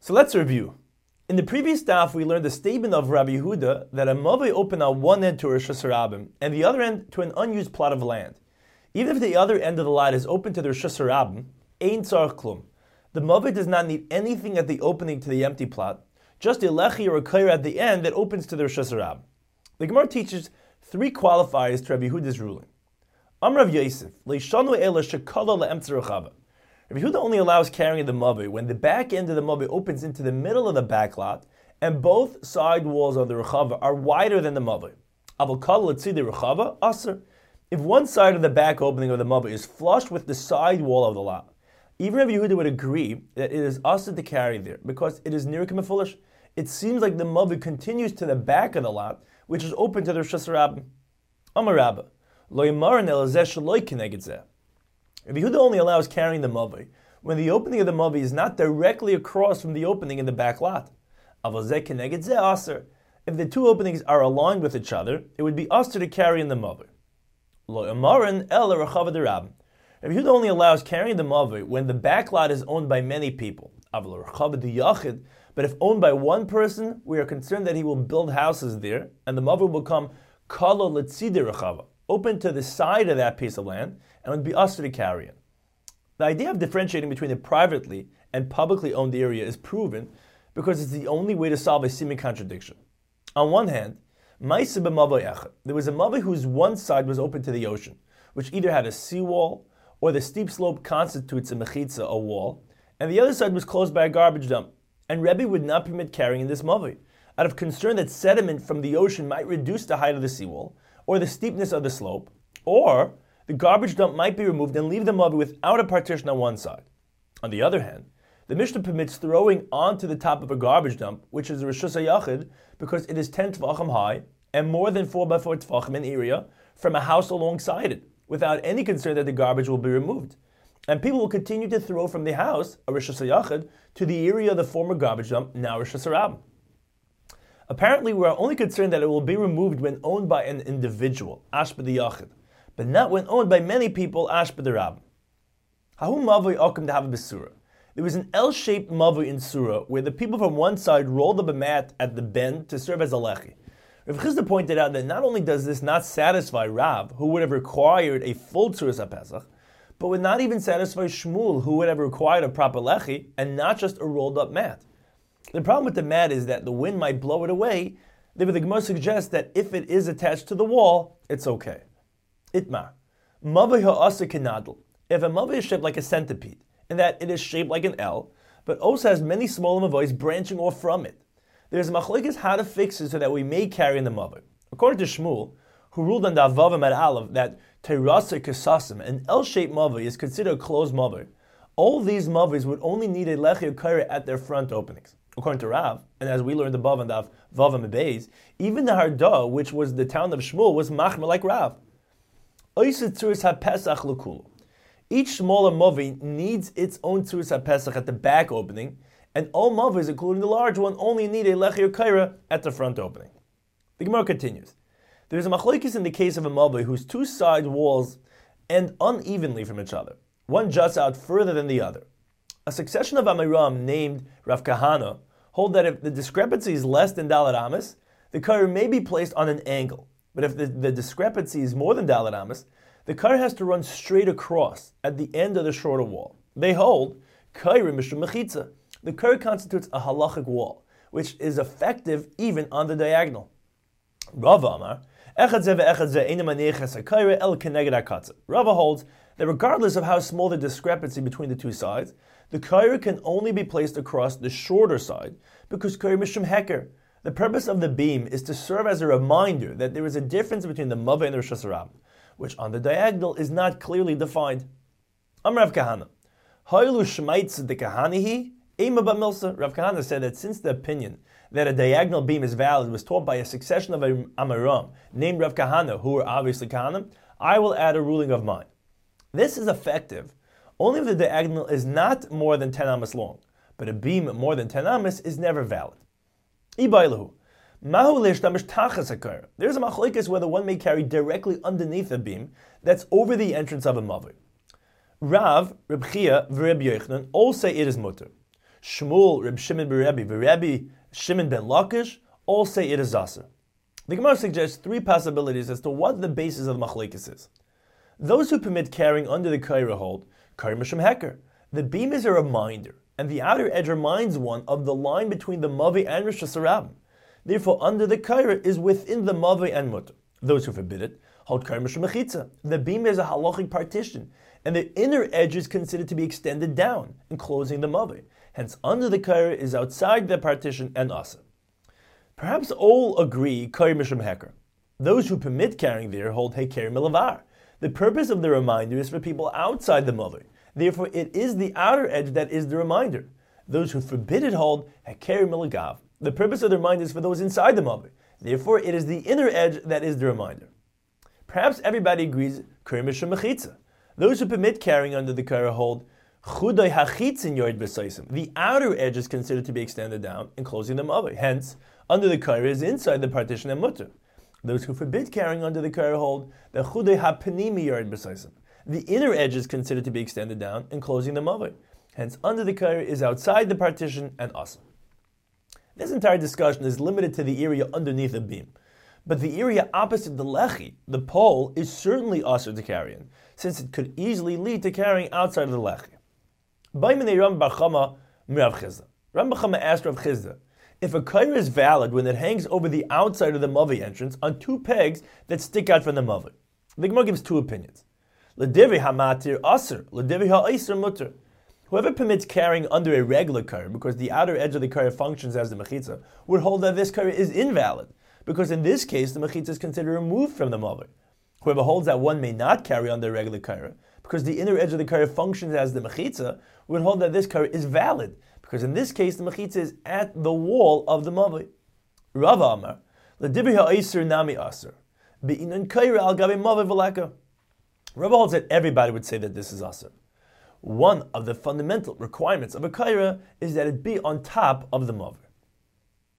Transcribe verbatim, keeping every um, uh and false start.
So let's review. In the previous daf, we learned the statement of Rabbi Yehuda that a mavoi opened on one end to Rosh Hashanah and the other end to an unused plot of land. Even if the other end of the lot is open to the Rosh Hashanah, ein tzarich klum. The mavoi does not need anything at the opening to the empty plot, just a lechi or a kair at the end that opens to the Rosh Hashanah. The Gemara teaches three qualifiers to Rabbi Yehuda's ruling. Amrav Yosef, leishanu ela shekala le'emtzer rechava. Rabbi Yehuda only allows carrying the mavoi when the back end of the mavoi opens into the middle of the back lot and both side walls of the rechava are wider than the mavoi. Aval kala letzidi rechava aser. If one side of the back opening of the mavoi is flush with the side wall of the lot, even Rabbi Yehuda would agree that it is aser to carry there because it is near foolish. It seems like the mavoi continues to the back of the lot, which is open to the Rosh Hashanah. Amar Rabba, lo yamaran elazeh shaloi keneged zeh. Rabbi Yehuda only allows carrying the mavoi when the opening of the mavoi is not directly across from the opening in the back lot. Aval zeh keneged zeh aser. If the two openings are aligned with each other, it would be aser to carry in the mavoi. Lo yamaran el rechava derab. Rabbi Yehuda only allows carrying the mavoi when the back lot is owned by many people. Aval rechava deyachid. But if owned by one person, we are concerned that he will build houses there, and the mavoi will become kala letzidi rechava, open to the side of that piece of land, and would be aser to carry it. The idea of differentiating between a privately and publicly owned area is proven because it's the only way to solve a seeming contradiction. On one hand, ma'aseh b'mavoi echad, there was a mavoi whose one side was open to the ocean, which either had a seawall or the steep slope constitutes a mechitza, a wall, and the other side was closed by a garbage dump. And Rebbe would not permit carrying in this mavoi, out of concern that sediment from the ocean might reduce the height of the seawall, or the steepness of the slope, or the garbage dump might be removed and leave the mavoi without a partition on one side. On the other hand, the Mishnah permits throwing onto the top of a garbage dump, which is a Reshus HaYachid, because it is ten tefachim high and more than four by four tefachim in area from a house alongside it, without any concern that the garbage will be removed. And people will continue to throw from the house, a Reshus HaYachid, to the area of the former garbage dump, now Reshus HaRabim. Apparently, we are only concerned that it will be removed when owned by an individual, Ash b'di Yachid, but not when owned by many people, Ash b'di Rabim. Hahu mavoi okum to have a besura. There was an L-shaped mavoi in Surah where the people from one side rolled up a mat at the bend to serve as a lechi. Rav Chisda pointed out that not only does this not satisfy Rav, who would have required a full Tzuras HaPesach, but would not even satisfy Shmuel, who would have required a proper lechi and not just a rolled up mat. The problem with the mat is that the wind might blow it away. The Gemara suggests that if it is attached to the wall, it's okay. Itmar. Mavoi ha'asa kenadl. If a mavoi is shaped like a centipede, and that it is shaped like an L, but also has many smaller mavois branching off from it, there's a machlokes how to fix it so that we may carry in the mavoi. According to Shmuel, who ruled on the Avavim at Aleph that Terasa Kesasim, an L-shaped mavoi, is considered a closed mavoi, all these mavois would only need a lechi or kaira at their front openings. According to Rav, and as we learned above in the Vavim Beis, even the Hardah, which was the town of Shmuel, was machmer like Rav. Each smaller mavoi needs its own tzuras HaPesach at the back opening, and all mavois, including the large one, only need a lechi or kaira at the front opening. The Gemara continues. There is a machlokes in the case of a mavoi whose two side walls end unevenly from each other. One juts out further than the other. A succession of Amiram named Rav Kahana hold that if the discrepancy is less than Dalet Amis, the kaira may be placed on an angle. But if the, the discrepancy is more than Dalet Amis, the kaira has to run straight across at the end of the shorter wall. They hold kaira mishum mechitza. The kaira constitutes a halachic wall, which is effective even on the diagonal. Rava Amar, Rava holds that regardless of how small the discrepancy between the two sides, the kaira can only be placed across the shorter side because kaira mishum heker. The purpose of the beam is to serve as a reminder that there is a difference between the mavoi and the Reshus HaRabim, which on the diagonal is not clearly defined. Amar Rav Kahana, Ha'elu shmaitz de kahanihi ema b'milsa. Rav Kahana said that since the opinion that a diagonal beam is valid was taught by a succession of Amiram named Rav Kahana, who were obviously Kahanim, I will add a ruling of mine. This is effective only if the diagonal is not more than ten amas long, but a beam more than ten amas is never valid. Ibailahu. There's a machlokes whether one may carry directly underneath a beam that's over the entrance of a mavoi. Rav, Reb Chia, V'Reb Yochanan all say it is mutter. Shmuel, Reb Shimon ben Rebbe, Rebbe Shimon ben Lakish all say it is aser. The Gemara suggests three possibilities as to what the basis of the machlekes is. Those who permit carrying under the kaira hold, kaira mishum heker. The beam is a reminder, and the outer edge reminds one of the line between the mavi and Rosh Hashanah. Therefore, under the kaira is within the mavi and mutter. Those who forbid it hold kaira mishum mechitza. The beam is a halachic partition, and the inner edge is considered to be extended down, enclosing the mavi. Hence, under the kaira is outside the partition and asa. Perhaps all agree kaira mishum heker. Those who permit carrying there hold heker milavar. The purpose of the reminder is for people outside the mavi. Therefore, it is the outer edge that is the reminder. Those who forbid it hold heker milagav. The purpose of the reminder is for those inside the mavi. Therefore, it is the inner edge that is the reminder. Perhaps everybody agrees kaira mishum mechitza. Those who permit carrying under the kaira hold chudai hachitzin yored b'saisim. The outer edge is considered to be extended down, enclosing the mavi. Hence, under the kaira is inside the partition and mutter. Those who forbid carrying under the kaira hold the chudei hapanimi yored b'saisim. The inner edge is considered to be extended down, enclosing the mavi. Hence, under the kaira is outside the partition and asa. This entire discussion is limited to the area underneath the beam. But the area opposite the lechi, the pole, is certainly asa to carry in, since it could easily lead to carrying outside of the lechi. Baiminei Ram Bar Chama Rav Chizda. Ram Bar Chama asked Rav Chizda, if a kaira is valid when it hangs over the outside of the mavi entrance on two pegs that stick out from the mavi. The Gemara gives two opinions. L'divrei hamatir aser, l'divrei ha'aser mutter. Whoever permits carrying under a regular kaira, because the outer edge of the kaira functions as the mechitza, would hold that this kaira is invalid, because in this case the mechitza is considered removed from the mavi. Whoever holds that one may not carry under a regular kaira, because the inner edge of the kaira functions as the mechitza, would hold that this kaira is valid, because in this case the mechitza is at the wall of the mavi. Rav Amar, l'divrei ha'aser nami aser, be'inan kaira al gabe mavi v'leka. Rav holds that everybody would say that this is aser. One of the fundamental requirements of a kaira is that it be on top of the mavi.